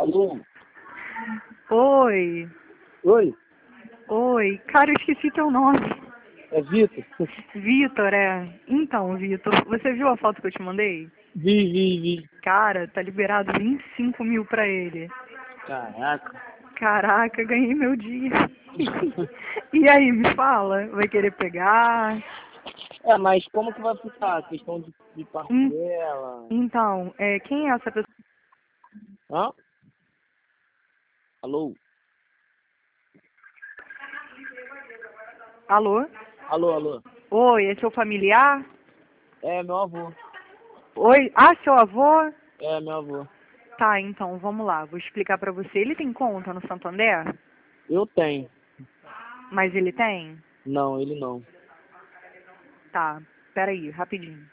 Alô? Oi. Oi? Oi. Cara, eu esqueci teu nome. É Vitor? Vitor, é. Então, Vitor, você viu a foto que eu te mandei? Vi. Cara, tá liberado 25 mil pra ele. Caraca. Caraca, ganhei meu dia. E aí, me fala, vai querer pegar? É, mas como que vai ficar a questão de Hum, parcela? Então, quem é essa pessoa? Hã? Alô? Alô? Alô? Oi, é seu familiar? É, meu avô. Oi? Ah, seu avô? É, meu avô. Tá, então, vamos lá, vou explicar pra você. Ele tem conta no Santander? Eu tenho. Mas ele tem? Não, ele não. Tá, peraí, rapidinho.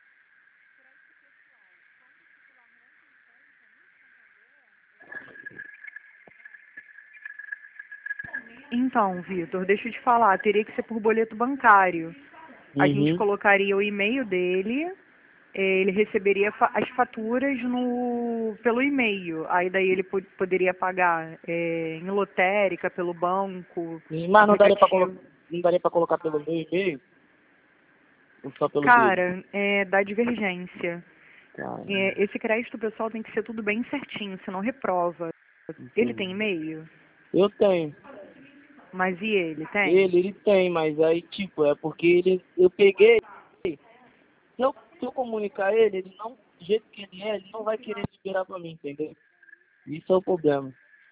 Então, Vitor, deixa eu te falar, teria que ser por boleto bancário. A gente Uhum. colocaria o e-mail dele, ele receberia as faturas pelo e-mail. Aí daí ele poderia pagar em lotérica, pelo banco, Mas aplicativo. não daria pra colocar pelo meu e-mail? Ou só pelo dele? Cara, dá divergência. Cara, Esse crédito pessoal tem que ser tudo bem certinho, senão reprova. Ele tem entendi. e-mail? Eu tenho. Mas e ele, tem? Ele tem, mas aí, tipo, é porque eu peguei. Se eu comunicar ele não, do jeito que ele não vai querer liberar pra mim, entendeu? Isso é o problema.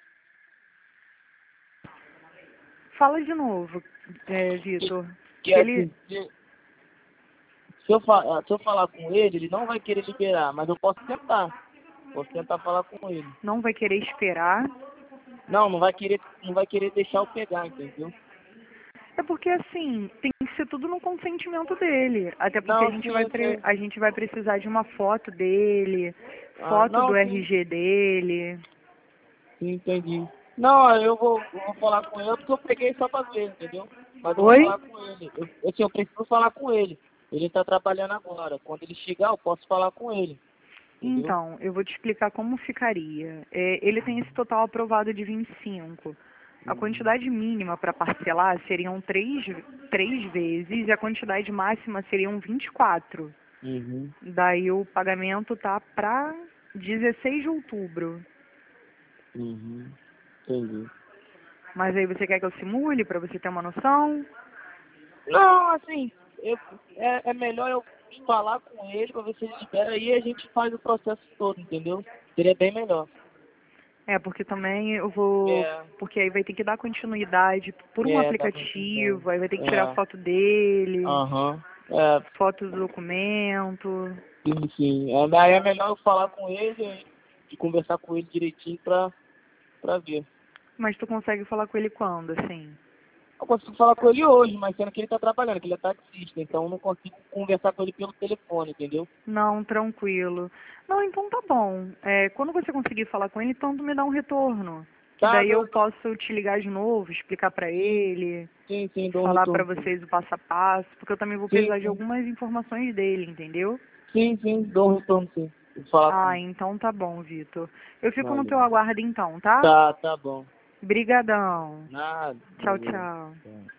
Fala de novo, Vitor. Que Que é ele assim, se eu falar com ele não vai querer liberar, mas eu posso tentar. Posso tentar falar com ele. não vai querer esperar. Não vai querer deixar eu pegar, entendeu? É porque assim, tem que ser tudo no consentimento dele. Até porque Não, sim, eu sei. a gente vai precisar de uma foto dele, Ah, foto do não, sim, RG dele. sim, entendi. Não, eu vou falar com ele porque eu peguei só pra ver, entendeu? Mas eu vou Oi? falar com ele. Eu preciso falar com ele. Ele tá trabalhando agora. Quando ele chegar, eu posso falar com ele, entendeu? Então, eu vou te explicar como ficaria. Ele tem esse total aprovado de 25. A Uhum, quantidade mínima para parcelar seriam três vezes e a quantidade máxima seriam 24. uhum, Daí o pagamento tá para 16 de outubro. entendi. Mas aí você quer que eu simule para você ter uma noção? Não, assim, é melhor eu falar com ele pra ver se ele libera e a gente faz o processo todo, entendeu? Seria bem melhor. Porque também eu vou. É, Porque aí vai ter que dar continuidade por um dá continuidade. aplicativo, aí vai ter que tirar É, foto dele, aham. É, foto do documento. sim. Daí é melhor eu falar com ele e conversar com ele direitinho pra ver. Mas tu consegue falar com ele quando, assim? Eu consigo falar com ele hoje, mas sendo que ele tá trabalhando, que ele é taxista, então eu não consigo conversar com ele pelo telefone, entendeu? Não, tranquilo. Não, então tá bom. Quando você conseguir falar com ele, então tu me dá um retorno. Que Tá, daí eu dou, posso te ligar de novo, explicar pra sim, ele, sim, dou um falar pra retorno, sim. vocês o passo a passo, porque eu também vou Sim, precisar de sim. algumas informações dele, entendeu? Sim, dou um retorno, sim. Vou falar com Ah, ele. então tá bom, Vitor. Eu fico no teu Valeu. aguardo então, tá? Tá bom. Brigadão. Nada, Tchau, valeu. tchau. Tá.